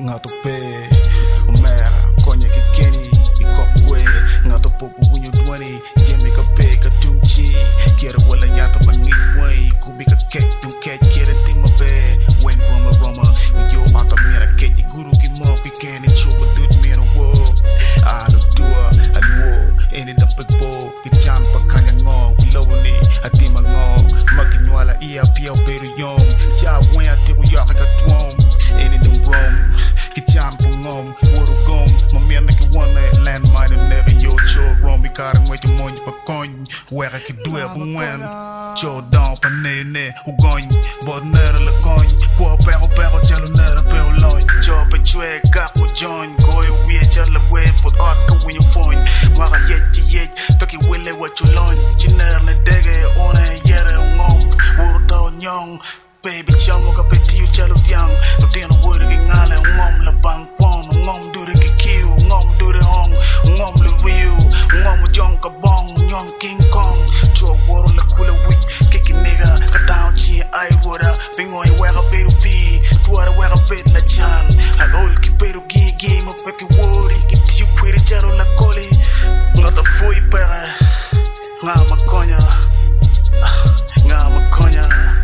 ngato pe Omera, konya ke Kenny Ikokwe, ngato popo winyo dwani Jemi ka pe ka tumchi Kera wala yata mangit way Kubi ka kek tum kek kera ting mabe Wen roma roma Uyo ata mera keti guru ki mo Ki Kenny chupa dut mera wo Alo dua, alwo Eni dapat po Kichan pa kanya ngo Wilaw ni Atima ngo Makinwala iya piyaw pero yong Cha wen ati uyaka ka tuom Eni dong rom Kichan po ngom Wuro gom Mamia na ki wana Landmine and never yo cho rom Ikarang wait yung monj pa kony Weka ki duwe po wen Cho down pa ne Ugoñ Bod nera la kony Pua pero Chalo nera pero loñ Cho pa chwe kak mo joñ Goy wye chala we For art ka win yung phone Waka yet Peki wile wat you loñ Chiner na dege One yere ngom Wuro tao nyong Baby chamo ka peti yu chalo tiang Lutino wuri ki ngale Ngom la bang pon Ngom dure ki kiu Ngom dure hong Ngom le wiu Ngom jong ka bong Nyong King Kong Chua woro la kula wik Kiki nigga Katao chi ay wura Pingoy weka peru pi Tuwara weka pet la chan Halol ki peru gi Mo peki wori Ki tiu kwiri charo la koli Ngata fui pere Nga makonya Nga makonya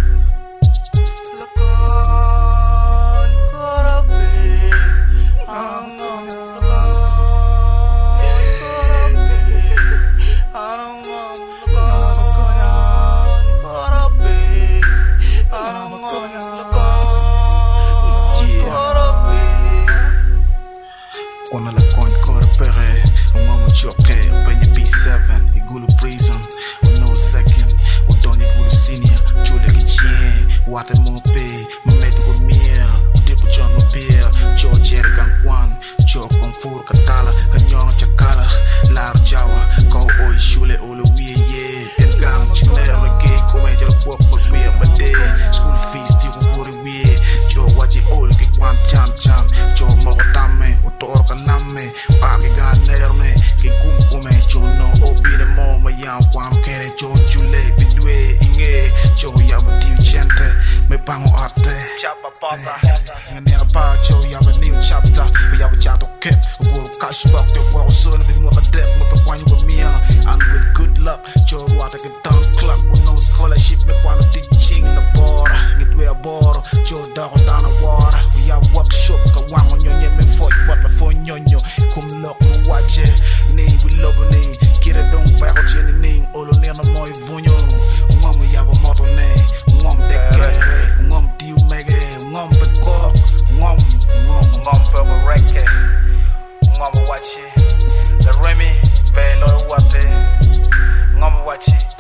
Kona la coin kora pere Umama choke Penye B7 Igulu prison No second Udoni gulu senior Chule kichien Wate mope Mametu kwa mia Udiku chon mapia Cho jere gangwan Cho konfur katala Kanyong chakala Laro jawa Kau oi shule olo wiye ye Engam chinera mege Kome jalo kwok bagwea bade School fees tiku vuri wiye Cho waji ol ki kwan chan Cho moko tame Utor kalame Pake ganerme Ki kumkume Cho no obine mo Mayang kwam kere Cho chule Bidwe inge Cho yabu tiu chente Me pango ate Chapa pata Nganera pa Cho yabu new chapter We yabu chato kip Uguru cash back Te wako suna Bi mwaka dep Mpe kwanyu wa mia And with good luck Cho wata ke down club Uno scholarship Me kwano teaching la bora Ngitwe a boro Cho dako dana wara We yabu workshop Ka wango nyonye Me foy Wat la foy nyonyo Kum lok mo wache Ni we love ni Kira dong pako tieni ning Olo nena moi vunyo Ngom we yabu moto ne Ngom dekere Ngom tiu mege Ngom pekok Ngom purple reke Ngom wachi The Remy Belo wate Ngom wachi